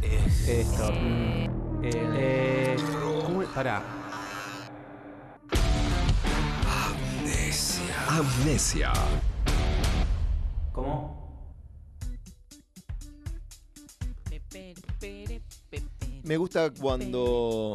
Esto. Pará. Amnesia. ¿Cómo? Me gusta cuando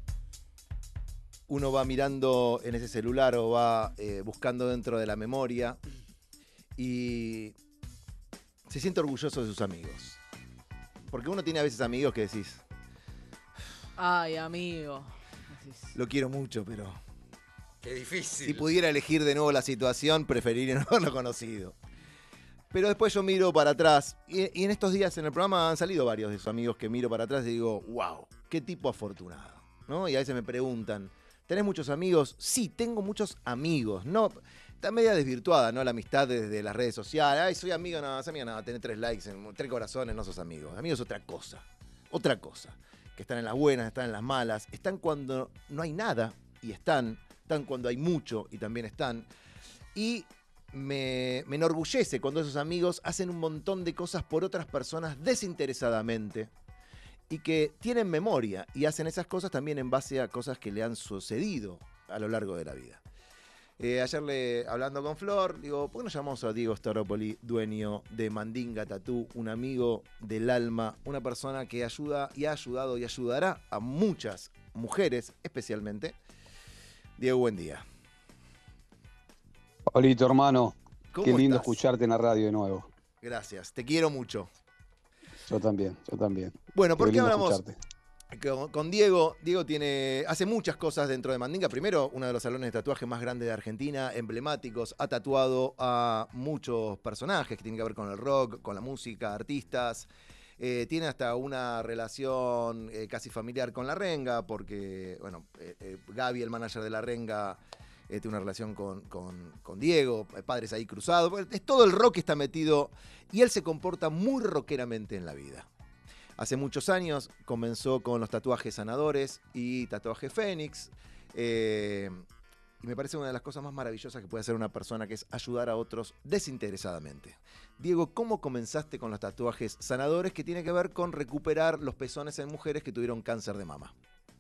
uno va mirando en ese celular o va buscando dentro de la memoria y se siente orgulloso de sus amigos. Porque uno tiene a veces amigos que decís, Ay, amigo. lo quiero mucho, pero Qué difícil. si pudiera elegir de nuevo la situación, preferiría no haberlo conocido. Pero después yo miro para atrás y en estos días en el programa han salido varios de sus amigos que miro para atrás y digo, wow, qué tipo afortunado, ¿no? Y a veces me preguntan, ¿tenés muchos amigos? Sí, tengo muchos amigos. No, está media desvirtuada, ¿no? La amistad desde las redes sociales. Ay, soy amigo, no, tenés 3 likes, 3 corazones, no sos amigos. Amigos es otra cosa. Otra cosa. Que están en las buenas, están en las malas, están cuando no hay nada y están cuando hay mucho y también están. Y me enorgullece cuando esos amigos hacen un montón de cosas por otras personas desinteresadamente y que tienen memoria y hacen esas cosas también en base a cosas que le han sucedido a lo largo de la vida. Ayer hablando con Flor, digo, ¿por qué no llamamos a Diego Staropoli, dueño de Mandinga Tattoo, un amigo del alma, una persona que ayuda y ha ayudado y ayudará a muchas mujeres especialmente? Diego, buen día. Olito, hermano, ¿Cómo qué lindo estás? escucharte en la radio de nuevo. Gracias, te quiero mucho. Yo también. Bueno, ¿por qué lindo hablamos escucharte. con Diego? Diego hace muchas cosas dentro de Mandinga. Primero, uno de los salones de tatuaje más grandes de Argentina, emblemáticos. Ha tatuado a muchos personajes que tienen que ver con el rock, con la música, artistas. Tiene hasta una relación casi familiar con La Renga, porque, bueno, Gaby, el manager de La Renga, tiene una relación con Diego, padres ahí cruzados. Es todo el rock que está metido y él se comporta muy rockeramente en la vida. Hace muchos años comenzó con los tatuajes sanadores y tatuaje Fénix. Y me parece una de las cosas más maravillosas que puede hacer una persona, que es ayudar a otros desinteresadamente. Diego, ¿cómo comenzaste con los tatuajes sanadores, que tiene que ver con recuperar los pezones en mujeres que tuvieron cáncer de mama?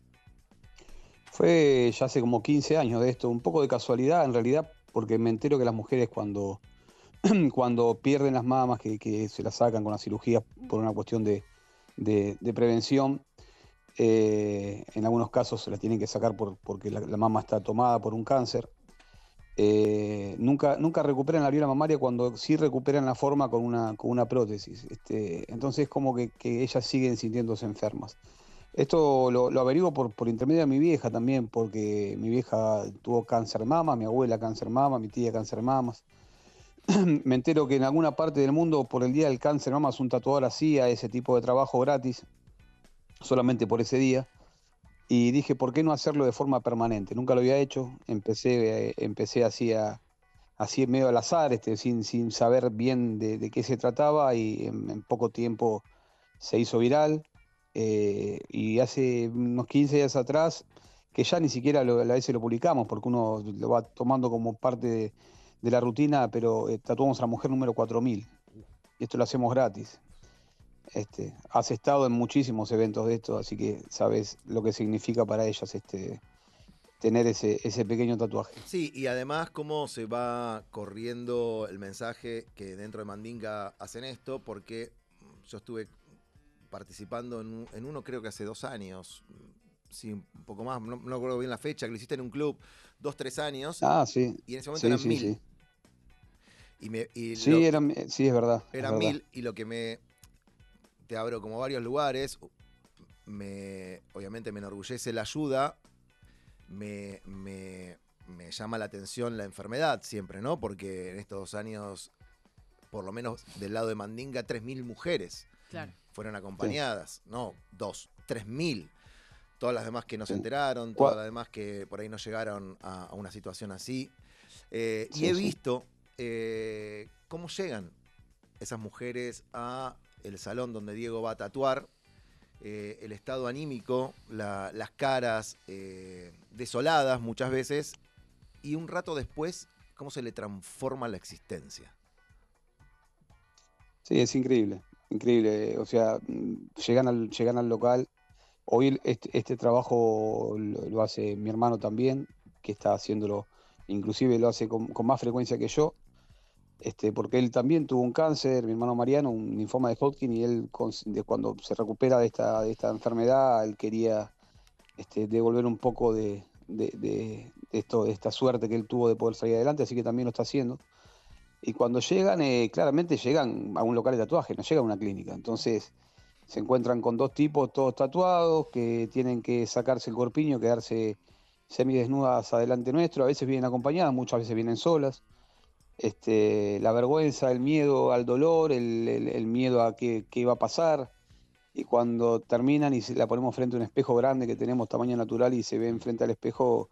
Fue ya hace como 15 años de esto, un poco de casualidad en realidad, porque me entero que las mujeres cuando pierden las mamas, que se las sacan con la cirugía por una cuestión de prevención, en algunos casos se las tienen que sacar porque la mama está tomada por un cáncer. Nunca recuperan la viola mamaria, cuando sí recuperan la forma con una prótesis. Entonces como que ellas siguen sintiéndose enfermas. Esto lo averiguo por intermedio de mi vieja también, porque mi vieja tuvo cáncer mama, mi abuela cáncer mama, mi tía cáncer mamas. Me entero que en alguna parte del mundo, por el día del cáncer mamas, un tatuador hacía ese tipo de trabajo gratis, solamente por ese día. Y dije, ¿por qué no hacerlo de forma permanente? Nunca lo había hecho, empecé así en medio al azar, sin saber bien de qué se trataba, y en poco tiempo se hizo viral. Y hace unos 15 días atrás, que ya ni siquiera a veces lo publicamos, porque uno lo va tomando como parte de la rutina, pero tatuamos a la mujer número 4000, y esto lo hacemos gratis. Has estado en muchísimos eventos de esto, así que sabes lo que significa para ellas tener ese pequeño tatuaje. Sí, y además cómo se va corriendo el mensaje que dentro de Mandinga hacen esto, porque yo estuve participando en uno, creo que hace 2 años, sí, un poco más, no recuerdo bien la fecha, que lo hiciste en un club, 2, 3 años, Ah, sí, y en ese momento sí, eran sí, 1000. sí. Y Sí, sí, es verdad. eran 1000, y lo que te abro como varios lugares, obviamente me enorgullece la ayuda, me llama la atención la enfermedad siempre, ¿no? Porque en estos 2 años, por lo menos del lado de Mandinga, 3000 mujeres Claro. fueron acompañadas, sí. No 2, 3000. Todas las demás que no se enteraron, ¿Cuál? todas las demás que por ahí no llegaron a una situación así. Y Sí, he sí. visto cómo llegan esas mujeres a el salón donde Diego va a tatuar, el estado anímico, las caras desoladas muchas veces, y un rato después cómo se le transforma la existencia. Sí, es increíble. increíble. O sea, llegan al local. Hoy este trabajo lo hace mi hermano también, que está haciéndolo, inclusive lo hace con más frecuencia que yo, porque él también tuvo un cáncer, mi hermano Mariano, un linfoma de Hodgkin, y él cuando se recupera de esta enfermedad, él quería devolver un poco de esta suerte que él tuvo de poder salir adelante, así que también lo está haciendo. Y cuando llegan, claramente llegan a un local de tatuaje, no llegan a una clínica. Entonces se encuentran con dos tipos todos tatuados que tienen que sacarse el corpiño, quedarse semidesnudas adelante nuestro. A veces vienen acompañadas, muchas veces vienen solas. La vergüenza, el miedo al dolor, el miedo a qué va a pasar. Y cuando terminan y la ponemos frente a un espejo grande que tenemos tamaño natural y se ven frente al espejo,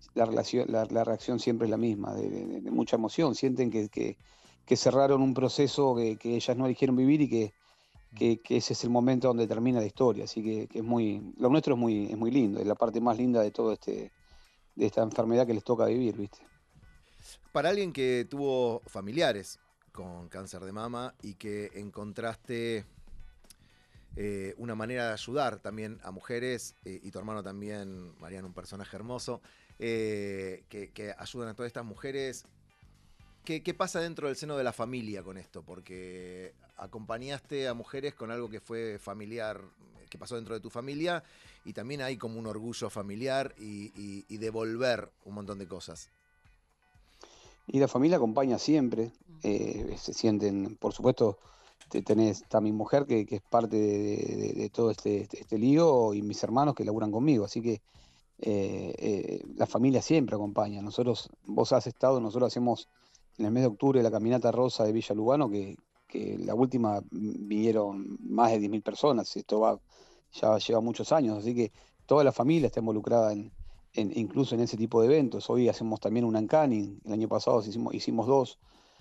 la reacción siempre es la misma, de mucha emoción. Sienten que cerraron un proceso que ellas no eligieron vivir y que ese es el momento donde termina la historia. Así que lo nuestro es muy lindo, es la parte más linda de todo de esta enfermedad que les toca vivir, ¿viste? Para alguien que tuvo familiares con cáncer de mama y que encontraste una manera de ayudar también a mujeres, y tu hermano también, Mariano, un personaje hermoso, que ayudan a todas estas mujeres. ¿Qué pasa dentro del seno de la familia con esto? Porque acompañaste a mujeres con algo que fue familiar, que pasó dentro de tu familia, y también hay como un orgullo familiar y devolver un montón de cosas. Y la familia acompaña siempre, se sienten, por supuesto, está mi mujer que es parte de todo este lío, y mis hermanos que laburan conmigo, así que la familia siempre acompaña. Vos has estado, nosotros hacemos en el mes de octubre la caminata rosa de Villa Lugano, que la última vinieron más de 10.000 personas, ya lleva muchos años, así que toda la familia está involucrada incluso en ese tipo de eventos. Hoy hacemos también un Uncanny, el año pasado hicimos dos,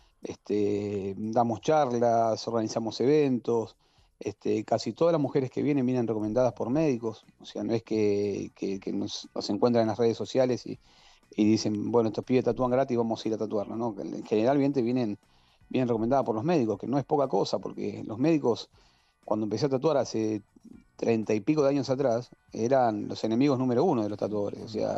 damos charlas, organizamos eventos. Casi todas las mujeres que vienen recomendadas por médicos, o sea, no es que nos encuentran en las redes sociales y dicen, bueno, estos pibes tatúan gratis, vamos a ir a tatuarlo, ¿no? Generalmente vienen recomendadas por los médicos, que no es poca cosa, porque los médicos, cuando empecé a tatuar hace 30 y pico de años atrás, eran los enemigos número uno de los tatuadores. O sea,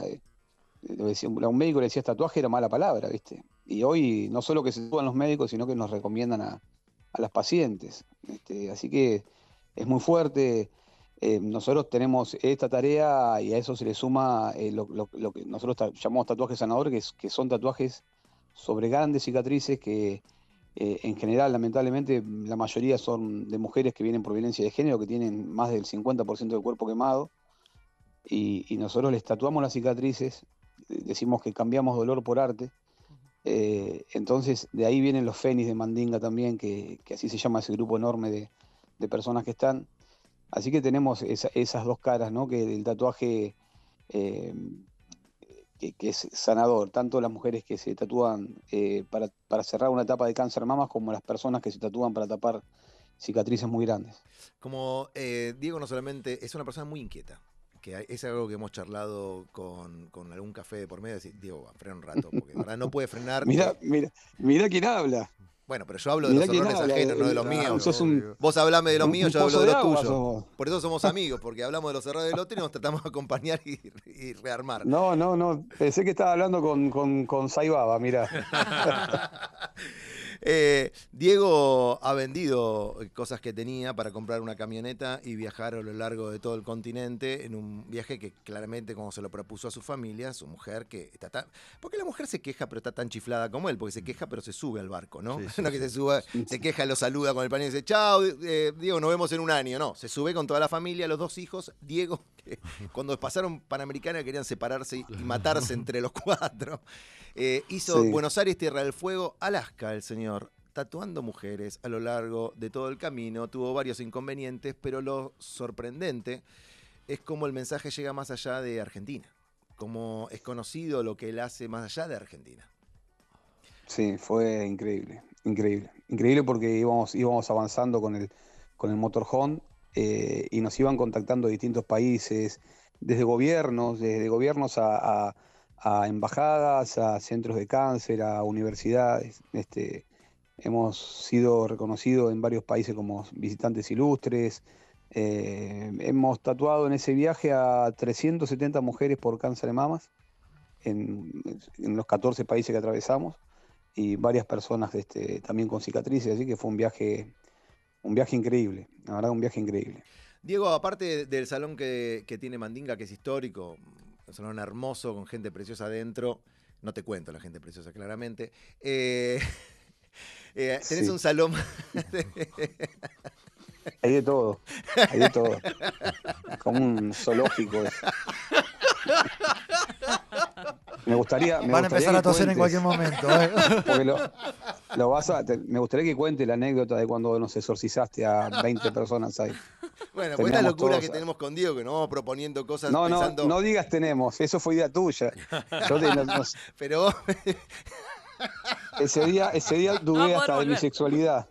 a un médico le decías tatuaje era mala palabra, ¿viste? Y hoy no solo que se tatúan los médicos, sino que nos recomiendan a las pacientes. Así que es muy fuerte. Nosotros tenemos esta tarea y a eso se le suma lo que nosotros llamamos tatuajes sanadores, que son tatuajes sobre grandes cicatrices que en general, lamentablemente, la mayoría son de mujeres que vienen por violencia de género, que tienen más del 50% del cuerpo quemado, y nosotros les tatuamos las cicatrices, decimos que cambiamos dolor por arte. Entonces de ahí vienen los Fénix de Mandinga también, que así se llama ese grupo enorme de personas que están. Así que tenemos esas dos caras, ¿no? Que el tatuaje eh, que es sanador, tanto las mujeres que se tatúan para cerrar una etapa de cáncer de mamas, como las personas que se tatúan para tapar cicatrices muy grandes. Como Diego no solamente es una persona muy inquieta, que es algo que hemos charlado con algún café de por medio, decir, Diego, frena un rato, porque de verdad no puede frenar. Mira quién habla. Bueno, pero yo hablo de Mirá los quién horrores habla. ajenos, no de los Claro, míos. Sos Vos hablame de los míos, yo hablo pozo de de los agua tuyos. sos vos. Por eso somos amigos, porque hablamos de los errores del otro y nos tratamos de acompañar y rearmar. No. Pensé que estaba hablando con Saibaba, mirá. Diego ha vendido cosas que tenía para comprar una camioneta y viajar a lo largo de todo el continente en un viaje que claramente, como se lo propuso a su familia, su mujer, que está tan... Porque la mujer se queja pero está tan chiflada como él, porque se queja pero se sube al barco, ¿no? Sí, sí, No que se suba, se queja, lo saluda con el pan y dice, chao, Diego, nos vemos en un año. No, se sube con toda la familia, los dos hijos. Diego, que cuando pasaron Panamericana querían separarse y matarse entre los cuatro. Hizo Sí. Buenos Aires, Tierra del Fuego, Alaska, el señor, tatuando mujeres a lo largo de todo el camino. Tuvo varios inconvenientes, pero lo sorprendente es cómo el mensaje llega más allá de Argentina, cómo es conocido lo que él hace más allá de Argentina. Sí, fue increíble porque íbamos avanzando con el motorhome, y nos iban contactando de distintos países, desde gobiernos a embajadas, a centros de cáncer, a universidades, hemos sido reconocidos en varios países como visitantes ilustres. Hemos tatuado en ese viaje a 370 mujeres por cáncer de mamas en, en los 14 países que atravesamos y varias personas también con cicatrices, así que fue un viaje increíble, la verdad un viaje increíble. Diego, aparte del salón que tiene Mandinga, que es histórico, un salón hermoso con gente preciosa adentro, no te cuento la gente preciosa claramente, tenés Sí. un salón... Hay de todo, como un zoológico. Me gustaría Van a empezar que a toser en cuentes, cualquier momento. porque me gustaría que cuente la anécdota de cuando nos exorcizaste a 20 personas ahí. Bueno, pues esta Teníamos locura que todos... tenemos con Diego, que nos vamos proponiendo cosas No, pensando... no digas tenemos, eso fue idea tuya. Pero Ese día dudé poder hasta de mi volver. sexualidad.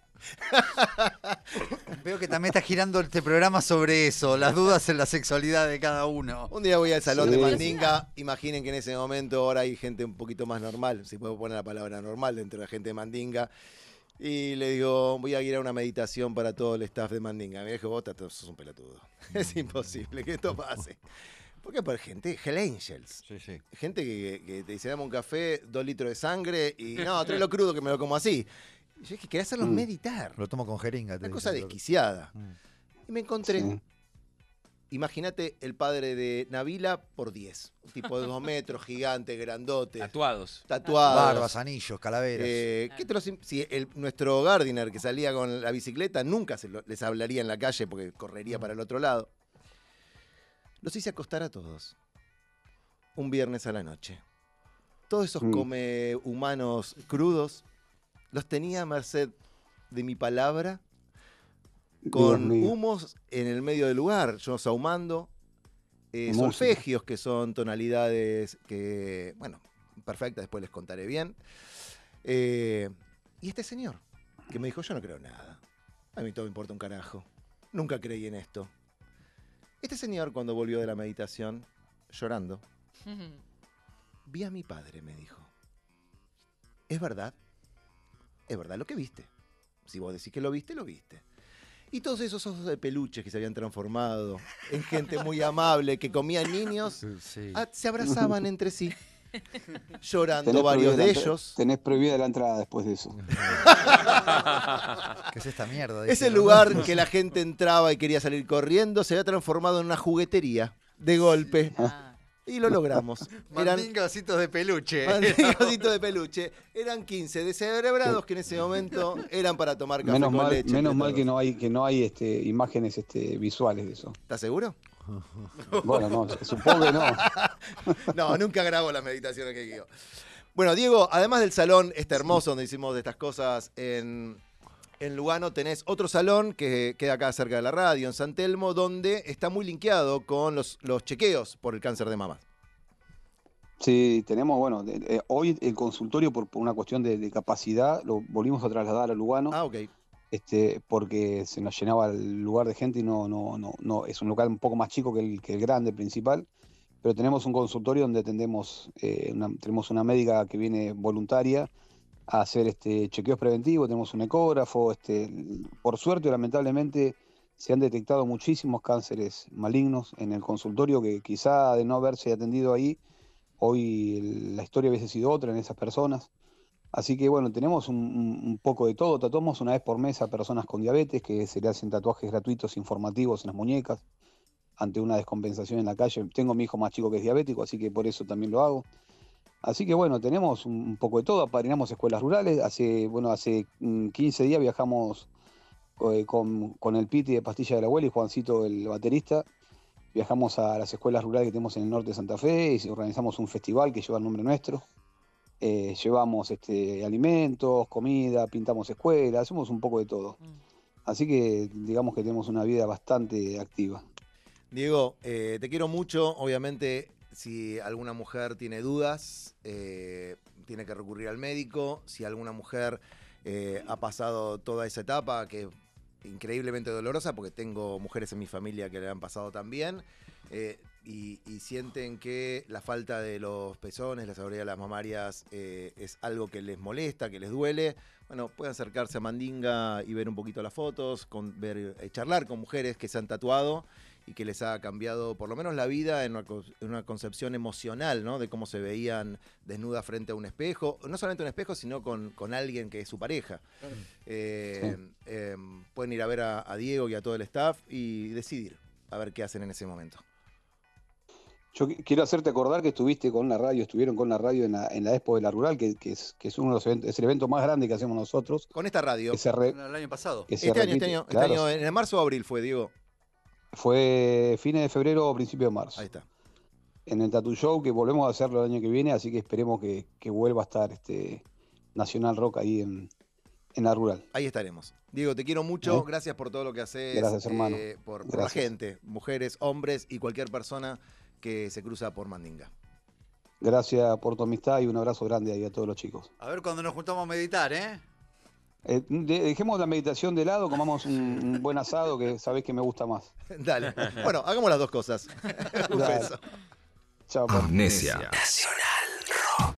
Veo que también está girando este programa sobre eso, las dudas en la sexualidad de cada uno. un día voy al salón Sí. de Mandinga, imaginen que en ese momento ahora hay gente un poquito más normal, si puedo poner la palabra normal dentro de la gente de Mandinga, y le digo, voy a ir a una meditación para todo el staff de Mandinga. Me dijo, vos sos un pelotudo, es imposible que esto pase. Porque por gente, Hell Angels. Sí, sí. Gente que te dice, dame un café, 2 litros de sangre y no, tráelo crudo que me lo como así. Y yo dije, quería hacerlos meditar. Lo tomo con jeringa. Una cosa desquiciada. Y me encontré, Sí. imagínate el padre de Nabila por 10. Un tipo de 2 metros, gigante, grandote, Tatuados. tatuado. Barbas, anillos, calaveras. Si nuestro Gardiner que salía con la bicicleta nunca les hablaría en la calle porque correría para el otro lado. Los hice acostar a todos. Un viernes a la noche. Todos esos come humanos crudos los tenía a merced de mi palabra, con mío. humos en el medio del lugar, yo sahumando, Música. solfegios que son tonalidades que, bueno, perfectas, después les contaré bien. Y este señor, que me dijo, yo no creo en nada, a mí todo me importa un carajo, nunca creí en esto. Este señor, cuando volvió de la meditación, llorando, vi a mi padre, me dijo. ¿Es verdad? Es verdad lo que viste. Si vos decís que lo viste, lo viste. Y todos esos osos de peluches que se habían transformado en gente muy amable, que comían niños, Sí. se abrazaban entre sí, llorando Tenés varios prohibida de la ellos. Tenés prohibida la entrada después de eso. ¿Qué es esta mierda? Ese Dice, lugar que la gente entraba y quería salir corriendo, se había transformado en una juguetería de golpe. Ah. Y lo logramos. Eran Mandingositos de peluche. mandingositos de peluche. Eran 15 descerebrados que en ese momento eran para tomar café Menos con mal, leche. menos entre mal que todos. no hay imágenes visuales de eso. ¿Estás seguro? Bueno, no, supongo que no. No, nunca grabo las meditaciones que guío. Bueno, Diego, además del salón este hermoso donde hicimos de estas cosas en Lugano, tenés otro salón que queda acá cerca de la radio, en San Telmo, donde está muy linkeado con los chequeos por el cáncer de mama. Sí, tenemos, bueno, hoy el consultorio por una cuestión de capacidad lo volvimos a trasladar a Lugano. Ah, ok. Porque se nos llenaba el lugar de gente y no es un local un poco más chico que el grande principal, pero tenemos un consultorio donde tenemos una médica que viene voluntaria a hacer chequeos preventivos, tenemos un ecógrafo, por suerte o lamentablemente se han detectado muchísimos cánceres malignos en el consultorio que quizá de no haberse atendido ahí, hoy la historia hubiese sido otra en esas personas. Así que bueno, tenemos un poco de todo. Tatuamos una vez por mes a personas con diabetes que se le hacen tatuajes gratuitos informativos en las muñecas ante una descompensación en la calle. Tengo mi hijo más chico que es diabético, así que por eso también lo hago. Así que bueno, tenemos un poco de todo. Apadrinamos escuelas rurales. Hace 15 días viajamos con el Piti de Pastilla de la Abuela y Juancito, el baterista. Viajamos a las escuelas rurales que tenemos en el norte de Santa Fe y organizamos un festival que lleva el nombre nuestro. Llevamos alimentos, comida, pintamos escuelas, hacemos un poco de todo. Así que digamos que tenemos una vida bastante activa. Diego, te quiero mucho. Obviamente, si alguna mujer tiene dudas, tiene que recurrir al médico. Si alguna mujer ha pasado toda esa etapa, que es increíblemente dolorosa, porque tengo mujeres en mi familia que le han pasado también, y sienten que la falta de los pezones, la seguridad de las mamarias es algo que les molesta, que les duele, bueno, pueden acercarse a Mandinga y ver un poquito las fotos, charlar con mujeres que se han tatuado y que les ha cambiado por lo menos la vida en una concepción emocional, ¿no? De cómo se veían desnudas frente a un espejo, no solamente un espejo, sino con alguien que es su pareja. Pueden ir a ver a Diego y a todo el staff y decidir a ver qué hacen en ese momento. Yo quiero hacerte acordar que estuvieron con la radio en la Expo de la Rural, que es uno de los eventos, es el evento más grande que hacemos nosotros. Con esta radio. El año pasado. Este año, en el marzo o abril fue, Diego. Fue fines de febrero o principio de marzo. Ahí está. En el Tattoo Show, que volvemos a hacerlo el año que viene, así que esperemos que vuelva a estar Nacional Rock ahí en la Rural. Ahí estaremos. Diego, te quiero mucho. Gracias por todo lo que haces. Gracias, hermano. Por la gente, mujeres, hombres y cualquier persona que se cruza por Mandinga. Gracias por tu amistad y un abrazo grande ahí a todos los chicos. A ver cuando nos juntamos a meditar, ¿eh? Dejemos la meditación de lado, comamos un buen asado, que sabés que me gusta más. Dale. Bueno, hagamos las dos cosas. Un beso. Chao. Amnesia. Nacional.